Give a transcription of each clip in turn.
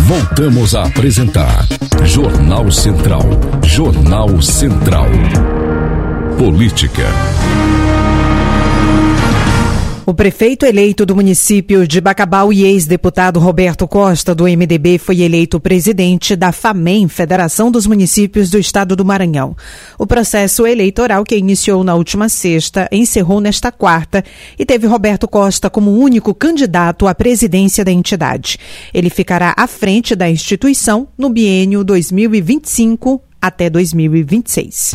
Voltamos a apresentar Jornal Central. Jornal Central. Política. O prefeito eleito do município de Bacabal e ex-deputado Roberto Costa, do MDB, foi eleito presidente da FAMEM, Federação dos Municípios do Estado do Maranhão. O processo eleitoral, que iniciou na última sexta, encerrou nesta quarta e teve Roberto Costa como único candidato à presidência da entidade. Ele ficará à frente da instituição no biênio 2025 até 2026.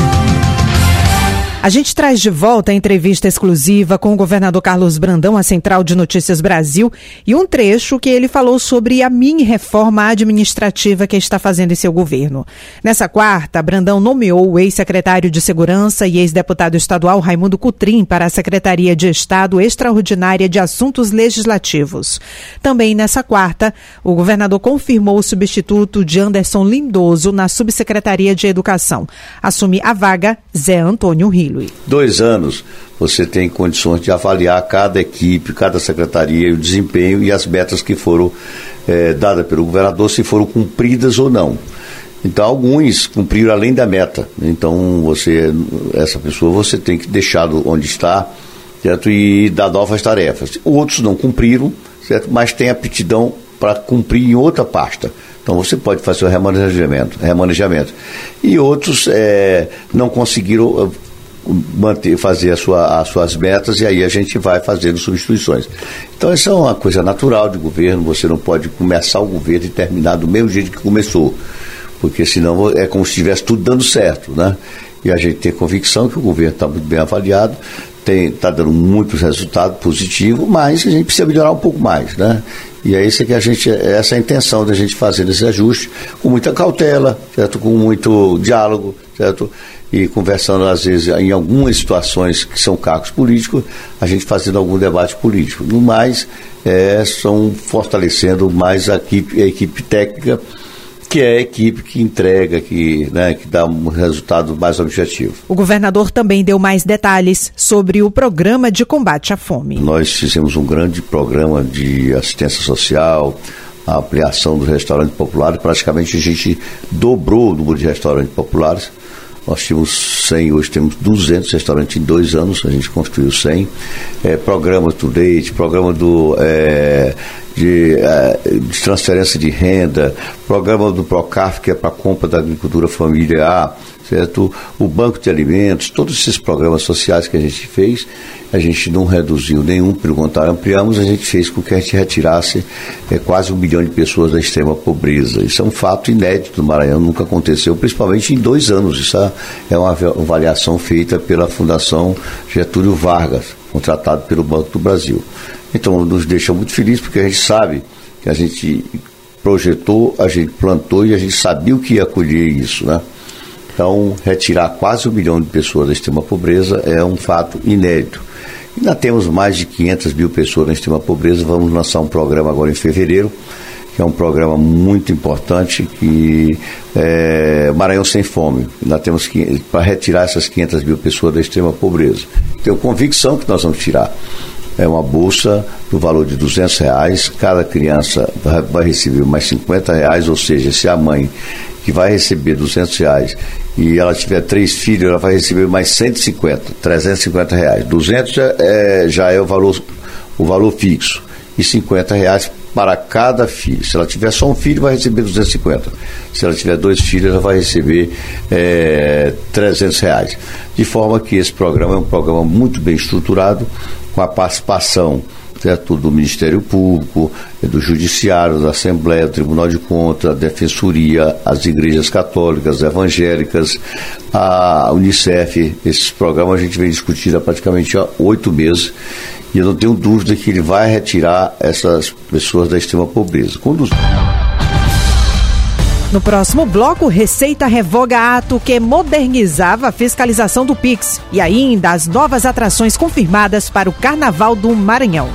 A gente traz de volta a entrevista exclusiva com o governador Carlos Brandão, à Central de Notícias Brasil, e um trecho que ele falou sobre a mini-reforma administrativa que está fazendo em seu governo. Nessa quarta, Brandão nomeou o ex-secretário de Segurança e ex-deputado estadual Raimundo Cutrim para a Secretaria de Estado Extraordinária de Assuntos Legislativos. Também nessa quarta, o governador confirmou o substituto de Anderson Lindoso na Subsecretaria de Educação. Assume a vaga Zé Antônio Rio. 2 anos você tem condições de avaliar cada equipe, cada secretaria, o desempenho e as metas que foram dadas pelo governador, se foram cumpridas ou não. Então, alguns cumpriram além da meta. Então, essa pessoa você tem que deixá-lo onde está, certo? E dar novas tarefas. Outros não cumpriram, certo? Mas tem aptidão para cumprir em outra pasta. Então você pode fazer o remanejamento. E outros não conseguiram fazer as suas metas, e aí a gente vai fazendo substituições. Então isso é uma coisa natural de governo. Você não pode começar o governo e terminar do mesmo jeito que começou, porque senão é como se estivesse tudo dando certo, né? E a gente tem convicção que o governo está muito bem avaliado, está dando muitos resultados positivos, mas a gente precisa melhorar um pouco mais, né? E é isso que essa é a intenção da gente fazer esse ajuste, com muita cautela, certo? Com muito diálogo, certo? E conversando, às vezes, em algumas situações que são cargos políticos, a gente fazendo algum debate político. No mais, são fortalecendo mais a equipe técnica, que é a equipe que entrega, que dá um resultado mais objetivo. O governador também deu mais detalhes sobre o programa de combate à fome. Nós fizemos um grande programa de assistência social, a ampliação dos restaurantes populares. Praticamente a gente dobrou o número de restaurantes populares. Nós tínhamos 100, hoje temos 200 restaurantes em 2 anos, a gente construiu 100. Programa do leite, programa de transferência de renda, programa do Procaf, que é para a compra da agricultura familiar, certo? O banco de alimentos, todos esses programas sociais que a gente fez, a gente não reduziu nenhum, pelo contrário, ampliamos, a gente fez com que a gente retirasse quase 1 milhão de pessoas da extrema pobreza. Isso é um fato inédito no Maranhão, nunca aconteceu, principalmente em 2 anos. Isso é uma avaliação feita pela Fundação Getúlio Vargas, contratado pelo Banco do Brasil. Então, nos deixa muito felizes, porque a gente sabe que a gente projetou, a gente plantou e a gente sabia o que ia colher isso, né? Então, retirar quase 1 milhão de pessoas da extrema pobreza é um fato inédito. Ainda temos mais de 500 mil pessoas na extrema pobreza. Vamos lançar um programa agora em fevereiro, que é um programa muito importante, que é Maranhão Sem Fome. Ainda temos que, para retirar essas 500 mil pessoas da extrema pobreza. Tenho convicção que nós vamos tirar. É uma bolsa do valor de R$200, cada criança vai receber mais R$50, ou seja, se a mãe que vai receber R$200 e ela tiver 3 filhos, ela vai receber mais 150, R$350. 200 já é o valor fixo, e R$50 para cada filho. Se ela tiver só um filho, vai receber 250. Se ela tiver 2 filhos, ela vai receber R$300. De forma que esse programa é um programa muito bem estruturado, com a participação, certo, do Ministério Público, do Judiciário, da Assembleia, do Tribunal de Contas, da Defensoria, as igrejas católicas, evangélicas, a Unicef. Esses programas a gente vem discutindo há praticamente 8 meses, e eu não tenho dúvida que ele vai retirar essas pessoas da extrema pobreza. No próximo bloco, Receita revoga ato que modernizava a fiscalização do Pix e ainda as novas atrações confirmadas para o Carnaval do Maranhão.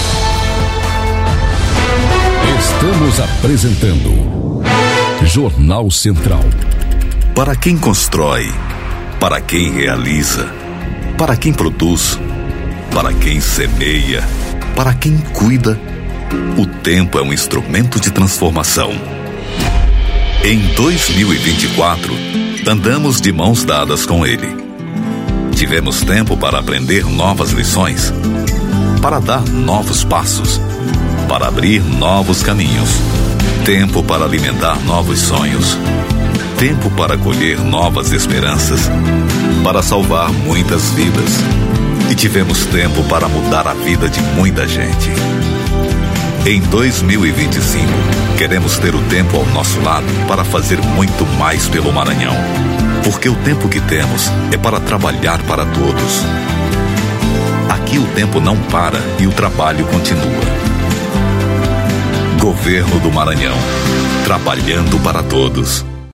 Estamos apresentando Jornal Central. Para quem constrói, para quem realiza, para quem produz, para quem semeia, para quem cuida, O tempo é um instrumento de transformação. Em 2024, andamos de mãos dadas com ele. Tivemos tempo para aprender novas lições, para dar novos passos, para abrir novos caminhos. Tempo para alimentar novos sonhos. Tempo para colher novas esperanças, para salvar muitas vidas. E tivemos tempo para mudar a vida de muita gente. Em 2025, queremos ter o tempo ao nosso lado para fazer muito mais pelo Maranhão. Porque o tempo que temos é para trabalhar para todos. Aqui o tempo não para e o trabalho continua. Governo do Maranhão, trabalhando para todos.